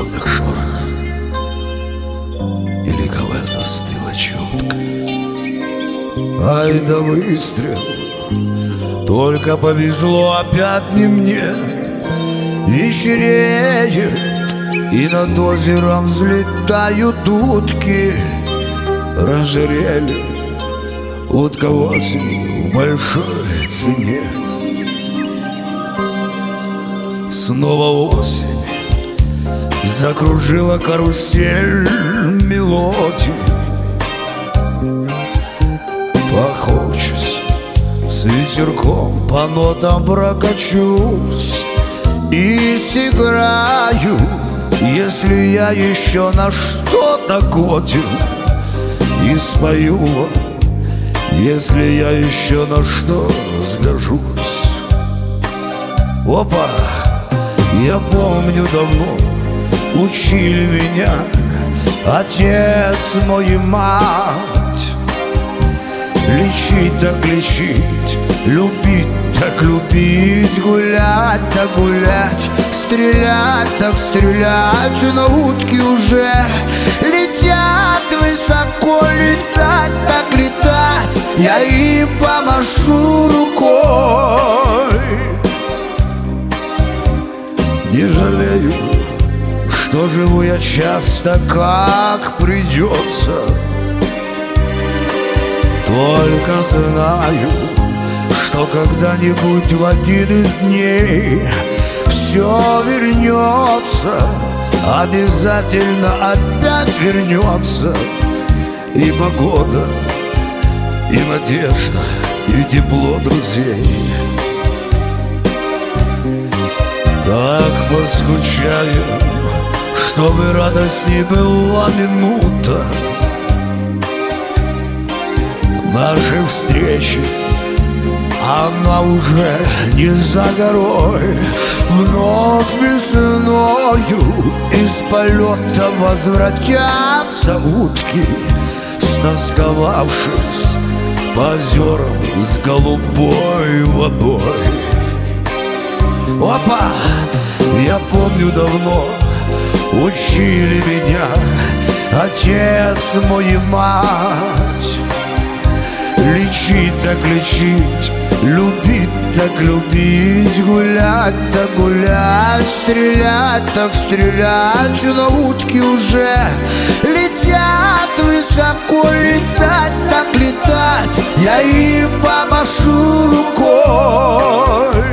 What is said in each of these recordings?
отдых шорох, и ликовая застыла чутко. Ай да выстрел, только повезло опять не мне. Вечереет, и над озером взлетают утки. Разжирели утка осень в большой цене. Снова осень закружила карусель мелодий. Похочусь, с ветерком по нотам прокачусь и сыграю, если я еще на что-то годен, и спою вам, если я еще на что сгожусь. Опа! Я помню, давно учили меня отец мой и мать. Лечить так лечить, любить так любить, гулять так гулять, стрелять так стрелять. Но утки уже летят высоко, летать так летать, я им помашу рукой. Не жалею, что живу я часто, как придется. Только знаю, что когда-нибудь в один из дней все вернется, обязательно опять вернется. И погода, и надежда, и тепло друзей. Так поскучаем, чтобы радостней была минута нашей встречи. Она уже не за горой. Вновь весною из полета возвратятся утки, стосковавшись по озерам с голубой водой. Опа! Я помню, давно учили меня отец мой и мать. Лечить так лечить, любить так любить, гулять так гулять, стрелять так стрелять. Но утки уже летят высоко, летать так летать, я им помашу рукой.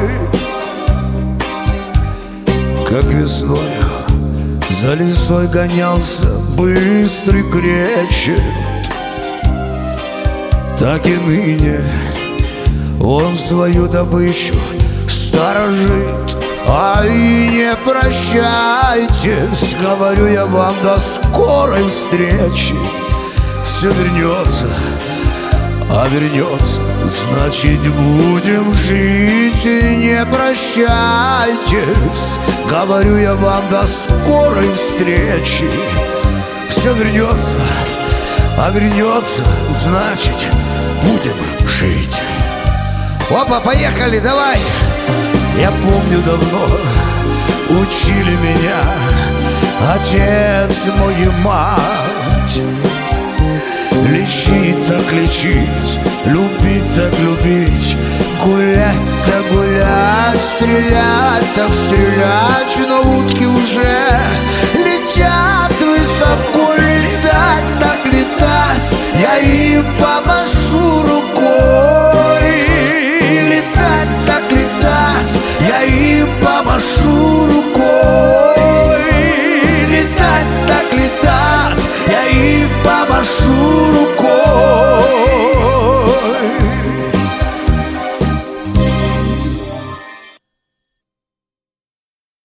Как весной за лесой гонялся быстрый кречет, так и ныне он свою добычу сторожит. Ай, не прощайтесь, говорю я вам, до скорой встречи. Все вернется, а вернется, значит будем жить. И не прощайтесь, говорю я вам, до скорой встречи. Все вернется, а вернется, значит будем жить. Опа, поехали, давай! Я помню, давно учили меня отец мой и мать. Лечить так лечить, любить так любить, гулять так гулять, стрелять так стрелять. Но утки уже летят высоко,